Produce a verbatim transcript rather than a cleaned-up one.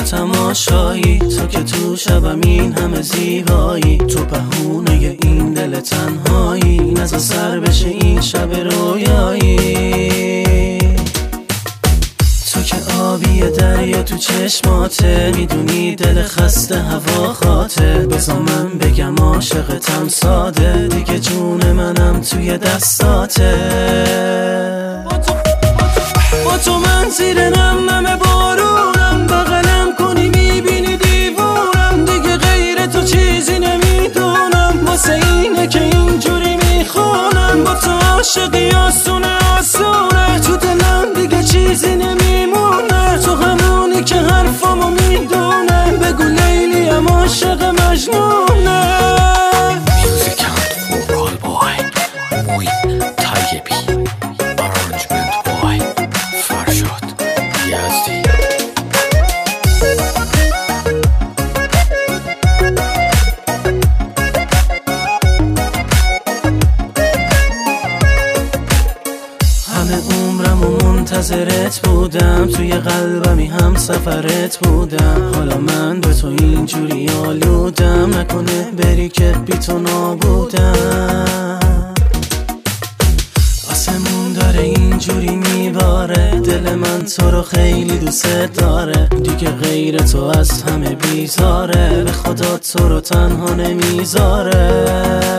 تماشایی، تو که تو شبم این همه زیبایی، تو بهونه این دل تنهایی، نزا سر بشه این شب رویایی. تو که آبی دریا تو چشماته، میدونی دل خسته هوا خاطه، بذار من بگم عاشقتم ساده، دیگه جون منم توی دستاته. با تو من زیر نم نم بارونم، بغلم کنی میبینی دیوونم، دیگه غیر تو چیزی نمیدونم، واسه اینه که اینجوری میخونم. با تو عاشقی آسونه آسونه، تو دلم دیگه چیزی نمیمونه، تو همونی که حرفامو میدونه، بگو لیلیم عاشق مجنونه. منتظرت بودم، توی قلبمی هم سفرت بودم، حالا من به تو اینجوری آلودم، نکنه بری که بی تو نابودم. آسمون داره اینجوری میباره، دل من تو رو خیلی دوست داره، دیگه غیر تو از همه بیزاره، به خدا تو رو تنها نمیذاره.